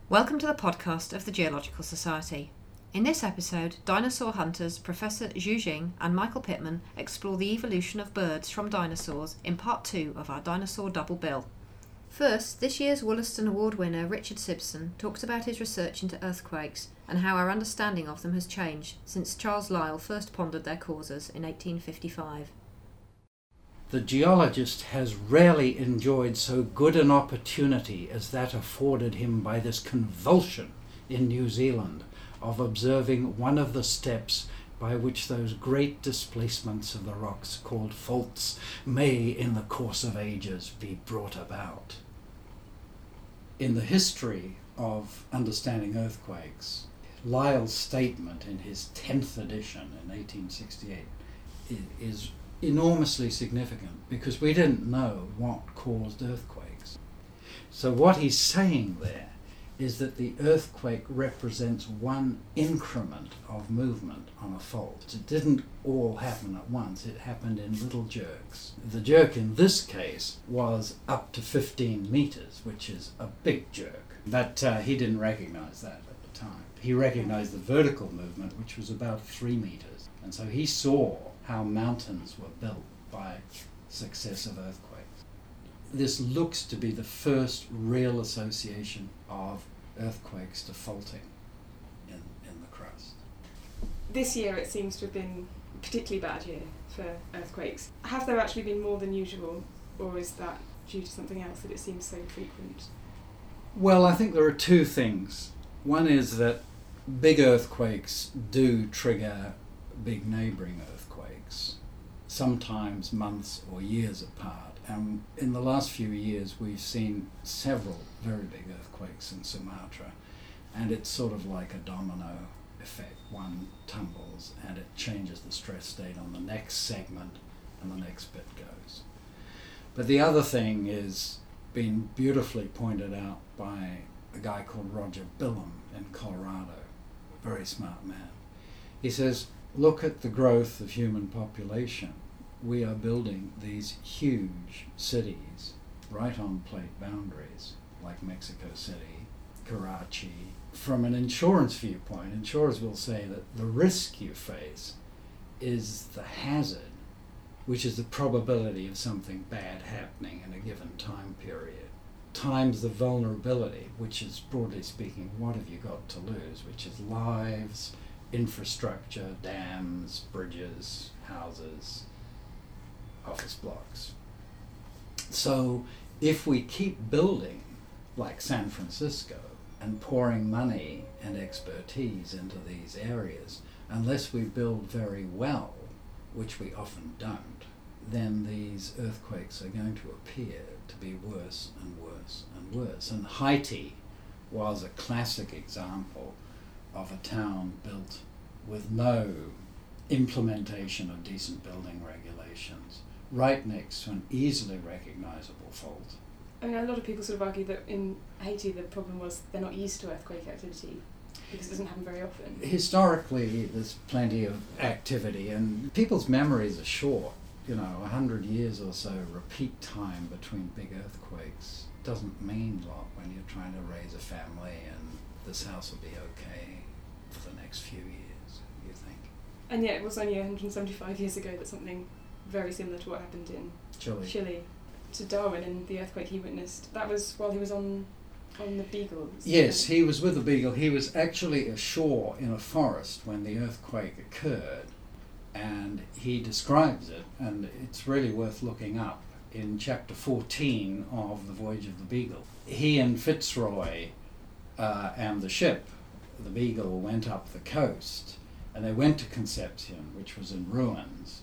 Welcome to the podcast of the Geological Society. In this episode, dinosaur hunters Professor Zhu Jing and Michael Pittman explore the evolution of birds from dinosaurs in part 2 of our dinosaur double bill. First, this year's Wollaston Award winner Richard Sibson talks about his research into earthquakes and how our understanding of them has changed since Charles Lyell first pondered their causes in 1855. The geologist has rarely enjoyed so good an opportunity as that afforded him by this convulsion in New Zealand of observing one of the steps by which those great displacements of the rocks called faults may in the course of ages be brought about. In the history of understanding earthquakes, Lyell's statement in his 10th edition in 1868 is enormously significant because we didn't know what caused earthquakes. So what he's saying there is that the earthquake represents one increment of movement on a fault. It didn't all happen at once, it happened in little jerks. The jerk in this case was up to 15 meters, which is a big jerk. But he didn't recognize that at the time. He recognized the vertical movement, which was about 3 meters. And so he saw how mountains were built by successive earthquakes. This looks to be the first real association of earthquakes to faulting in the crust. This year it seems to have been a particularly bad year for earthquakes. Have there actually been more than usual, or is that due to something else that it seems so frequent? Well, I think there are two things. One is that big earthquakes do trigger big neighbouring earthquakes, sometimes months or years apart. And in the last few years we've seen several very big earthquakes in Sumatra, and it's sort of like a domino effect. One tumbles and it changes the stress state on the next segment and the next bit goes. But the other thing is been beautifully pointed out by a guy called Roger Billam in Colorado, a very smart man. He says, look at the growth of human population. We are building these huge cities right on plate boundaries, like Mexico City, Karachi. From an insurance viewpoint, insurers will say that the risk you face is the hazard, which is the probability of something bad happening in a given time period, times the vulnerability, which is, broadly speaking, what have you got to lose, which is lives, infrastructure, dams, bridges, houses, office blocks. So if we keep building like San Francisco and pouring money and expertise into these areas, unless we build very well, which we often don't, then these earthquakes are going to appear to be worse and worse and worse. And Haiti was a classic example of a town built with no implementation of decent building regulations, right next to an easily recognizable fault. I mean, a lot of people sort of argue that in Haiti the problem was they're not used to earthquake activity because it doesn't happen very often. Historically, there's plenty of activity, and people's memories are short. 100 years or so repeat time between big earthquakes doesn't mean a lot when you're trying to raise a family and this house will be okay for the next few years, you think. And yet it was only 175 years ago that something very similar to what happened in Chile to Darwin and the earthquake he witnessed. That was while he was on the Beagle. Yes, he was with the Beagle. He was actually ashore in a forest when the earthquake occurred, and he describes it, and it's really worth looking up in chapter 14 of The Voyage of the Beagle. He and Fitzroy and the ship, the Beagle, went up the coast, and they went to Concepcion, which was in ruins,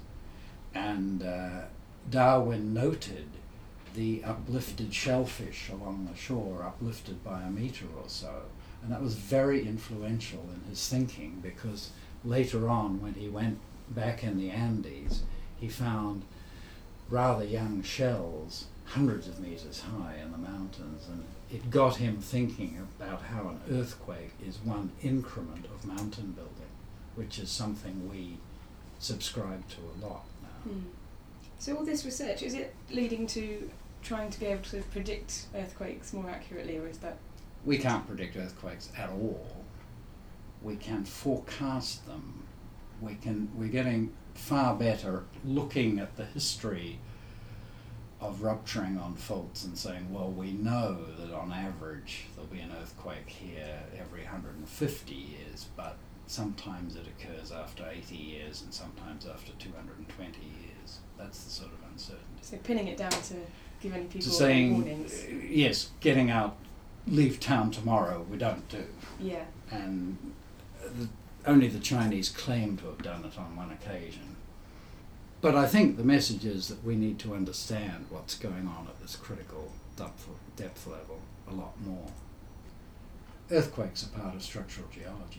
and Darwin noted the uplifted shellfish along the shore, uplifted by a meter or so, and that was very influential in his thinking, because later on when he went back in the Andes, he found rather young shells hundreds of meters high in the mountains, and it got him thinking about how an earthquake is one increment of mountain building, which is something we subscribe to a lot now. So all this research, is it leading to trying to be able to predict earthquakes more accurately, or is that we can't predict earthquakes at all. We can forecast them. We're getting far better looking at the history of rupturing on faults and saying, well, we know that on average there'll be an earthquake here every 150 years, but sometimes it occurs after 80 years and sometimes after 220 years. That's the sort of uncertainty. So pinning it down to giving people saying, warnings. Yes, getting out, leave town tomorrow, we don't do. Yeah. And only the Chinese claim to have done it on one occasion. But I think the message is that we need to understand what's going on at this critical depth level a lot more. Earthquakes are part of structural geology.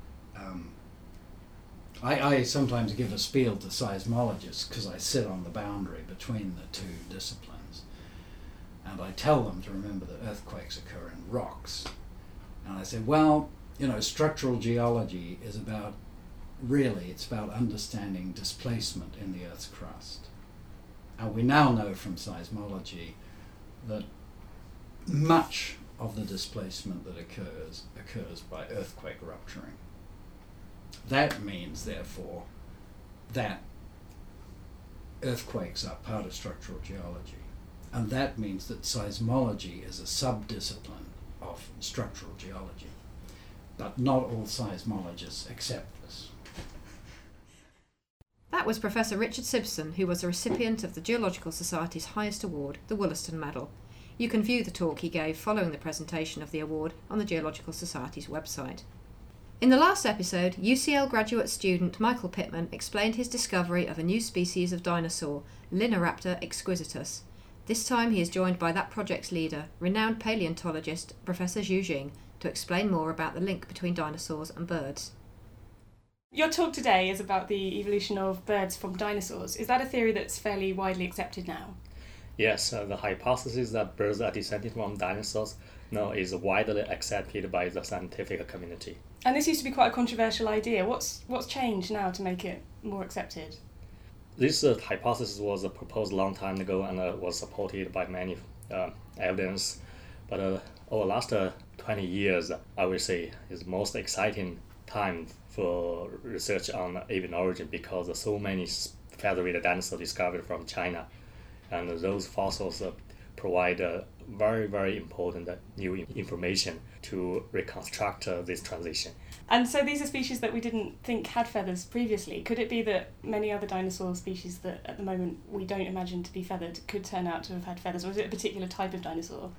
I sometimes give a spiel to seismologists because I sit on the boundary between the two disciplines, and I tell them to remember that earthquakes occur in rocks. And I say, well, structural geology is about understanding displacement in the Earth's crust. And we now know from seismology that much of the displacement that occurs by earthquake rupturing. That means, therefore, that earthquakes are part of structural geology. And that means that seismology is a sub-discipline of structural geology. But not all seismologists accept this. That was Professor Richard Simpson, who was a recipient of the Geological Society's highest award, the Wollaston Medal. You can view the talk he gave following the presentation of the award on the Geological Society's website. In the last episode, UCL graduate student Michael Pittman explained his discovery of a new species of dinosaur, Linoraptor exquisitus. This time he is joined by that project's leader, renowned paleontologist Professor Zhu Jing, to explain more about the link between dinosaurs and birds. Your talk today is about the evolution of birds from dinosaurs. Is that a theory that's fairly widely accepted now? Yes, the hypothesis that birds are descended from dinosaurs now is widely accepted by the scientific community. And this used to be quite a controversial idea. What's changed now to make it more accepted? This hypothesis was proposed a long time ago and was supported by many evidence. But over the last 20 years, I would say, is the most exciting time for research on avian origin because so many feathered dinosaurs discovered from China. And those fossils provide very, very important new information to reconstruct this transition. And so these are species that we didn't think had feathers previously. Could it be that many other dinosaur species that at the moment we don't imagine to be feathered could turn out to have had feathers, or is it a particular type of dinosaur?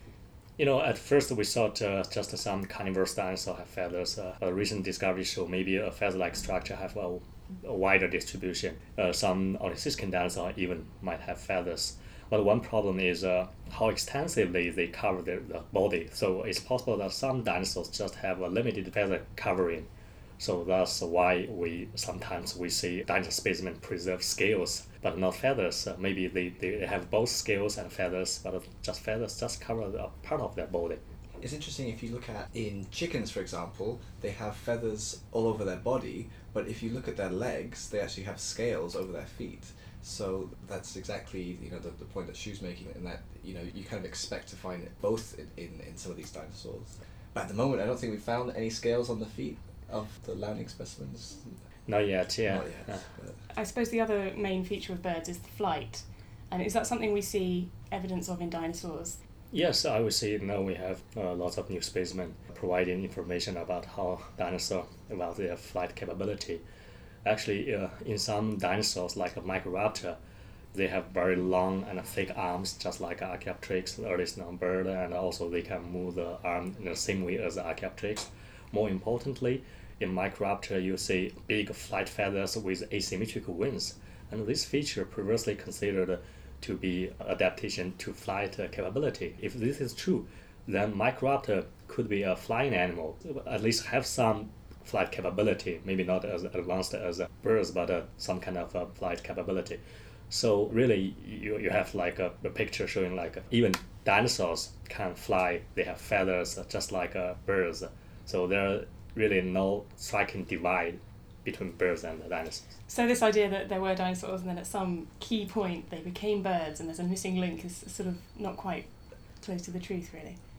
At first we thought just some carnivorous dinosaurs have feathers. Recent discoveries show maybe a feather-like structure have a wider distribution. Some ornithischian dinosaurs even might have feathers. But one problem is how extensively they cover the body. So it's possible that some dinosaurs just have a limited feather covering. So that's why we sometimes see dinosaur specimen preserve scales, but not feathers. Maybe they have both scales and feathers, but feathers just cover a part of their body. It's interesting if you look at in chickens, for example, they have feathers all over their body, but if you look at their legs, they actually have scales over their feet. So that's exactly the point that Shu's making, in that you kind of expect to find it both in some of these dinosaurs. But at the moment, I don't think we found any scales on the feet of the Liaoning specimens. Not yet, yeah. Not yet. I suppose the other main feature of birds is the flight. And is that something we see evidence of in dinosaurs? Yes, I would say now we have lots of new specimens providing information about how dinosaurs, about their flight capability. Actually, in some dinosaurs, like a Microraptor, they have very long and thick arms, just like Archaeopteryx, the earliest known bird, and also they can move the arm in the same way as Archaeopteryx. More importantly, in Microraptor, you see big flight feathers with asymmetrical wings, and this feature previously considered to be adaptation to flight capability. If this is true, then Microraptor could be a flying animal, at least have some flight capability, maybe not as advanced as birds, but some kind of flight capability. So really, you have like a picture showing like even dinosaurs can fly. They have feathers just like birds. So there are really no striking divide between birds and dinosaurs. So this idea that there were dinosaurs and then at some key point they became birds and there's a missing link is sort of not quite close to the truth, really.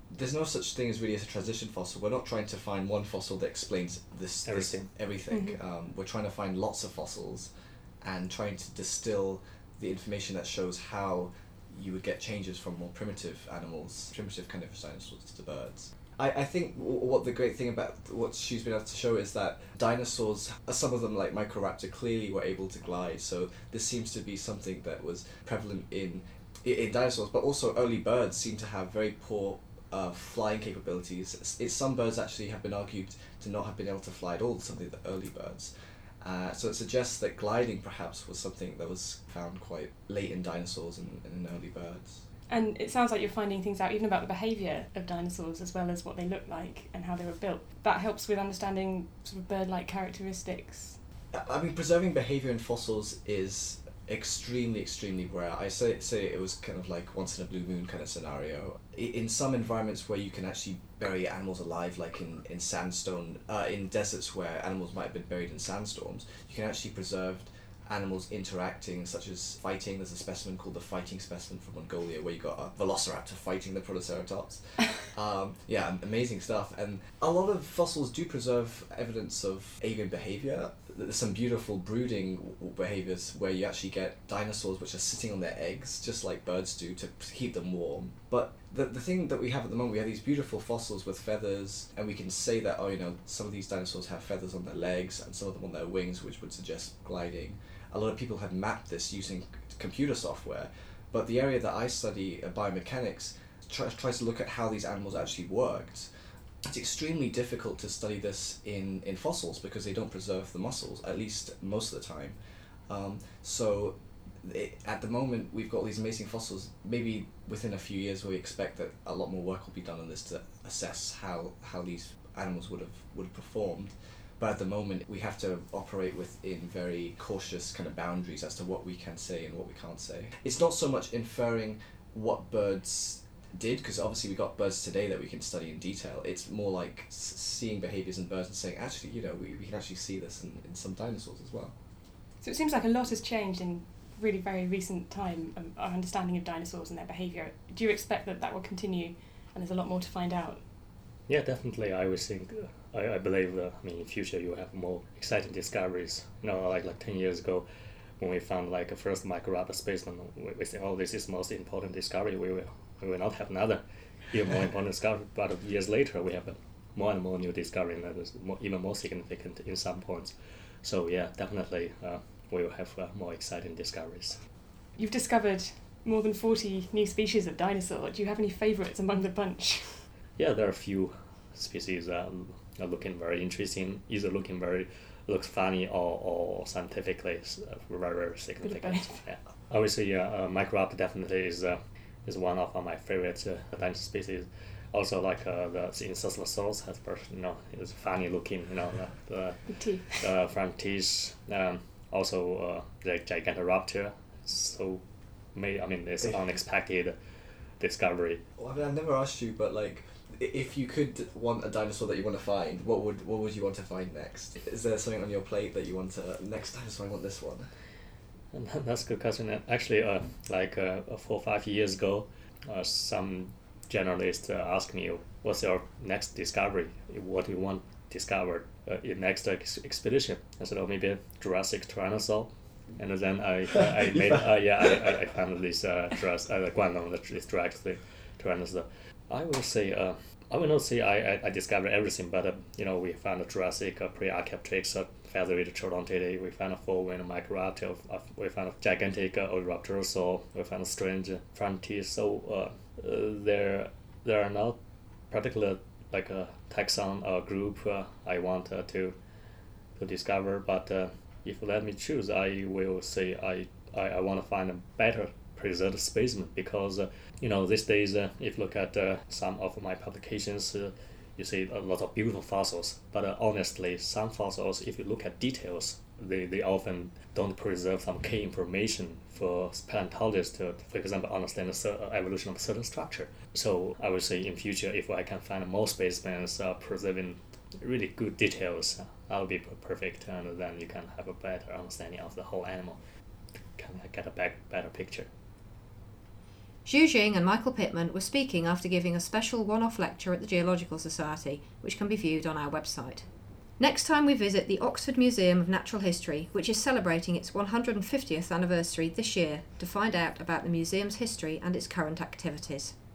there's no such thing as really as a transition fossil. We're not trying to find one fossil that explains everything. Mm-hmm. We're trying to find lots of fossils and trying to distill the information that shows how you would get changes from more primitive animals, primitive kind of dinosaurs to birds. I think what the great thing about what she's been able to show is that dinosaurs, some of them like Microraptor, clearly were able to glide. So this seems to be something that was prevalent in dinosaurs, but also early birds seem to have very poor flying capabilities. Some birds actually have been argued to not have been able to fly at all, some of the early birds. So it suggests that gliding perhaps was something that was found quite late in dinosaurs and in early birds. And it sounds like you're finding things out even about the behaviour of dinosaurs as well as what they look like and how they were built. That helps with understanding sort of bird-like characteristics. I mean, preserving behaviour in fossils is extremely rare. I say it was kind of like once in a blue moon kind of scenario. In some environments where you can actually bury animals alive, like in sandstone, in deserts where animals might have been buried in sandstorms, you can actually preserve animals interacting, such as fighting. There's a specimen called the fighting specimen from Mongolia where you got a velociraptor fighting the Protoceratops. Yeah, amazing stuff. And a lot of fossils do preserve evidence of avian behaviour. There's some beautiful brooding behaviours where you actually get dinosaurs which are sitting on their eggs, just like birds do, to keep them warm. But the thing that we have at the moment, we have these beautiful fossils with feathers, and we can say that, some of these dinosaurs have feathers on their legs and some of them on their wings, which would suggest gliding. A lot of people have mapped this using computer software, but the area that I study, biomechanics, tries to look at how these animals actually worked. It's extremely difficult to study this in fossils because they don't preserve the muscles, at least most of the time. At the moment, we've got all these amazing fossils. Maybe within a few years, we expect that a lot more work will be done on this to assess how these animals would have performed. But at the moment, we have to operate within very cautious kind of boundaries as to what we can say and what we can't say. It's not so much inferring what birds did, because obviously we got birds today that we can study in detail. It's more like seeing behaviours in birds and saying, actually, we can actually see this in some dinosaurs as well. So it seems like a lot has changed in really very recent time, our understanding of dinosaurs and their behaviour. Do you expect that will continue and there's a lot more to find out? Yeah, definitely. I would think, I believe that in future you have more exciting discoveries. Like 10 years ago, when we found like a first Microraptor specimen, we say, this is the most important discovery. We will not have another even more important discovery. But years later, we have more and more new discovery that is even more significant in some points. So yeah, definitely we will have more exciting discoveries. You've discovered more than 40 new species of dinosaur. Do you have any favourites among the bunch? Yeah, there are a few species that are looking very interesting, either looks funny or scientifically very, very significant. Yeah. I would say Microraptor definitely is one of my favorite dinosaur species. Also, like the Insuslosaurus has, is funny looking, the teeth. Front teeth. Also, the Gigantoraptor. So, it's an unexpected discovery. Well, I've never asked you, but like, if you could want a dinosaur that you want to find, what would you want to find next? Is there something on your plate that you want to next dinosaur? I want this one. And that's a good question. Actually, 4 or 5 years ago, some journalists asked me, "What's your next discovery? What do you want discovered in next expedition?" I said, maybe Jurassic Tyrannosaur. And then I made I found this Guanlong, this Jurassic Tyrannosaur. I will not say I discovered everything, but we found a Jurassic Pre-Archaeopteryx feathered Troodontidae. We found a four-winged Microraptor. We found a gigantic Oviraptorosaur. We found a strange front teeth. So there are not particular like a taxon or group I want to discover, but if you let me choose, I will say I want to find a better preserved specimen, because these days if you look at some of my publications, you see a lot of beautiful fossils, but honestly some fossils, if you look at details, they often don't preserve some key information for paleontologists to, for example, understand the evolution of a certain structure. So I would say in future, if I can find more specimens preserving really good details, that would be perfect, and then you can have a better understanding of the whole animal, can get a better picture. Zhu Jing and Michael Pittman were speaking after giving a special one-off lecture at the Geological Society, which can be viewed on our website. Next time we visit the Oxford Museum of Natural History, which is celebrating its 150th anniversary this year, to find out about the museum's history and its current activities.